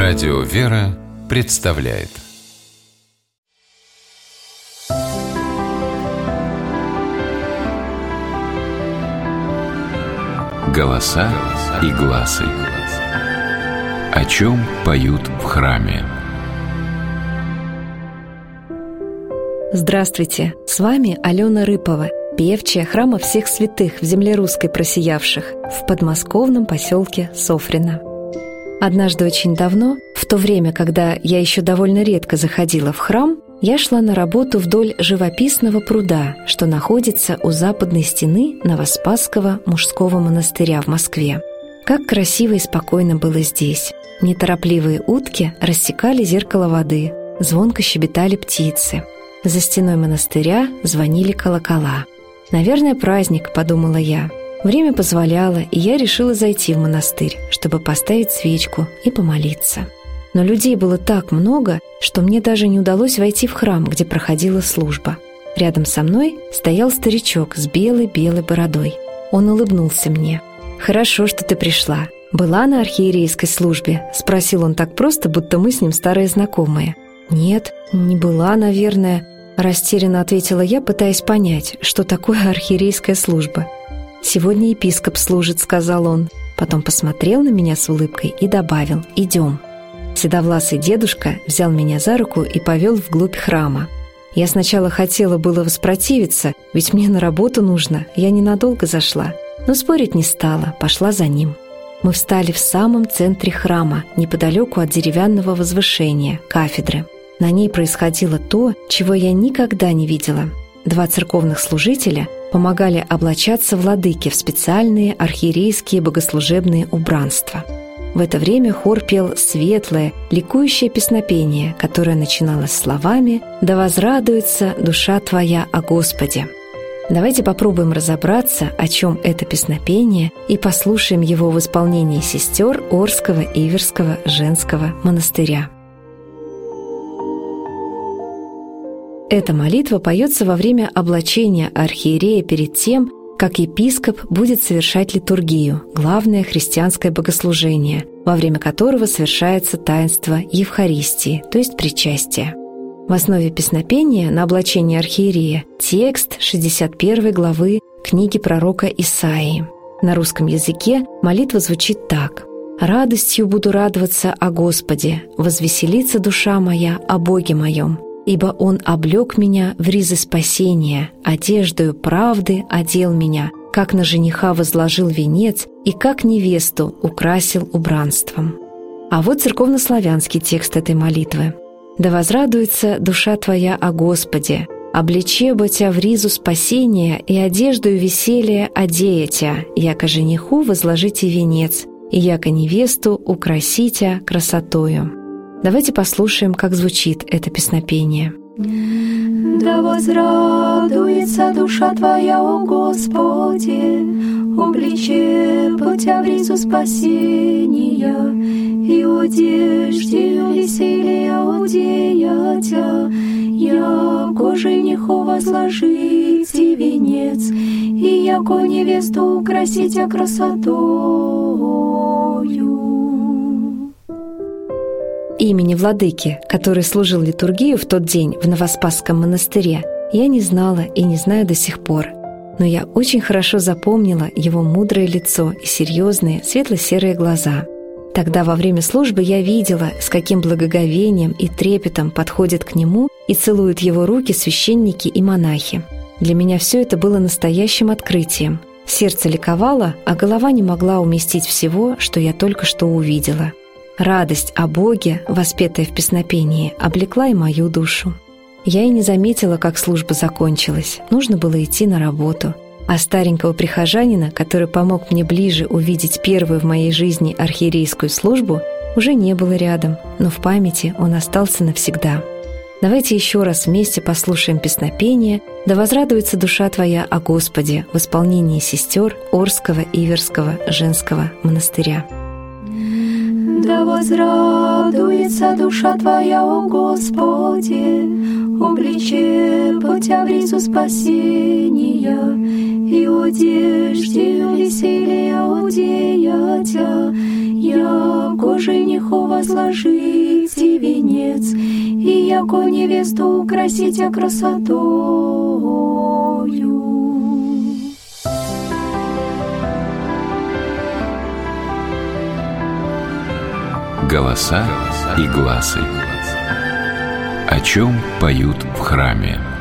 Радио «Вера» представляет «Голоса и гласы». О чем поют в храме? Здравствуйте! С вами Алена Рыпова, певчая храма всех святых в земле русской просиявших в подмосковном поселке Софрино. Однажды очень давно, в то время, когда я еще довольно редко заходила в храм, я шла на работу вдоль живописного пруда, что находится у западной стены Новоспасского мужского монастыря в Москве. Как красиво и спокойно было здесь. Неторопливые утки рассекали зеркало воды, звонко щебетали птицы. За стеной монастыря звонили колокола. «Наверное, праздник», — подумала я. Время позволяло, и я решила зайти в монастырь, чтобы поставить свечку и помолиться. Но людей было так много, что мне даже не удалось войти в храм, где проходила служба. Рядом со мной стоял старичок с белой-белой бородой. Он улыбнулся мне. «Хорошо, что ты пришла. Была на архиерейской службе?» — спросил он так просто, будто мы с ним старые знакомые. «Нет, не была, наверное», — растерянно ответила я, пытаясь понять, что такое архиерейская служба. «Сегодня епископ служит», — сказал он. Потом посмотрел на меня с улыбкой и добавил: «Идем». Седовласый дедушка взял меня за руку и повел вглубь храма. Я сначала хотела было воспротивиться, ведь мне на работу нужно, я ненадолго зашла. Но спорить не стала, пошла за ним. Мы встали в самом центре храма, неподалеку от деревянного возвышения, кафедры. На ней происходило то, чего я никогда не видела. Два церковных служителя помогали облачаться владыке в специальные архиерейские богослужебные убранства. В это время хор пел светлое, ликующее песнопение, которое начиналось словами «Да возрадуется душа твоя о Господе». Давайте попробуем разобраться, о чем это песнопение, и послушаем его в исполнении сестер Орского Иверского женского монастыря. Эта молитва поется во время облачения архиерея перед тем, как епископ будет совершать литургию, главное христианское богослужение, во время которого совершается таинство Евхаристии, то есть причастия. В основе песнопения на облачение архиерея текст 61 главы книги пророка Исаии. На русском языке молитва звучит так: «Радостью буду радоваться о Господе, возвеселится душа моя о Боге моем. Ибо Он облек меня в ризы спасения, одеждою правды одел меня, как на жениха возложил венец и как невесту украсил убранством». А вот церковнославянский текст этой молитвы. «Да возрадуется душа твоя о Господе, облечеба тя в ризу спасения и одеждою веселья одея тя, яко жениху возложите венец, и яко невесту украсите красотою». Давайте послушаем, как звучит это песнопение. «Да возрадуется душа твоя о Господе, облечеба тя в ризу спасения, и одеждою веселья одея тя, яко жениху возложите венец, и яко невесту украсите красотою». Имени владыки, который служил литургию в тот день в Новоспасском монастыре, я не знала и не знаю до сих пор. Но я очень хорошо запомнила его мудрое лицо и серьезные светло-серые глаза. Тогда во время службы я видела, с каким благоговением и трепетом подходят к нему и целуют его руки священники и монахи. Для меня все это было настоящим открытием. Сердце ликовало, а голова не могла уместить всего, что я только что увидела. Радость о Боге, воспетая в песнопении, облекла и мою душу. Я и не заметила, как служба закончилась. Нужно было идти на работу. А старенького прихожанина, который помог мне ближе увидеть первую в моей жизни архиерейскую службу, уже не было рядом, но в памяти он остался навсегда. Давайте еще раз вместе послушаем песнопение «Да возрадуется душа твоя о Господе» в исполнении сестер Орского Иверского женского монастыря. Да возрадуется душа твоя о Господе, облечеба тя в ризу спасения, и одеждою веселья одея тя, яко жениху возложите венец, и яко невесту украсите красотою. Голоса и гласы. О чем поют в храме.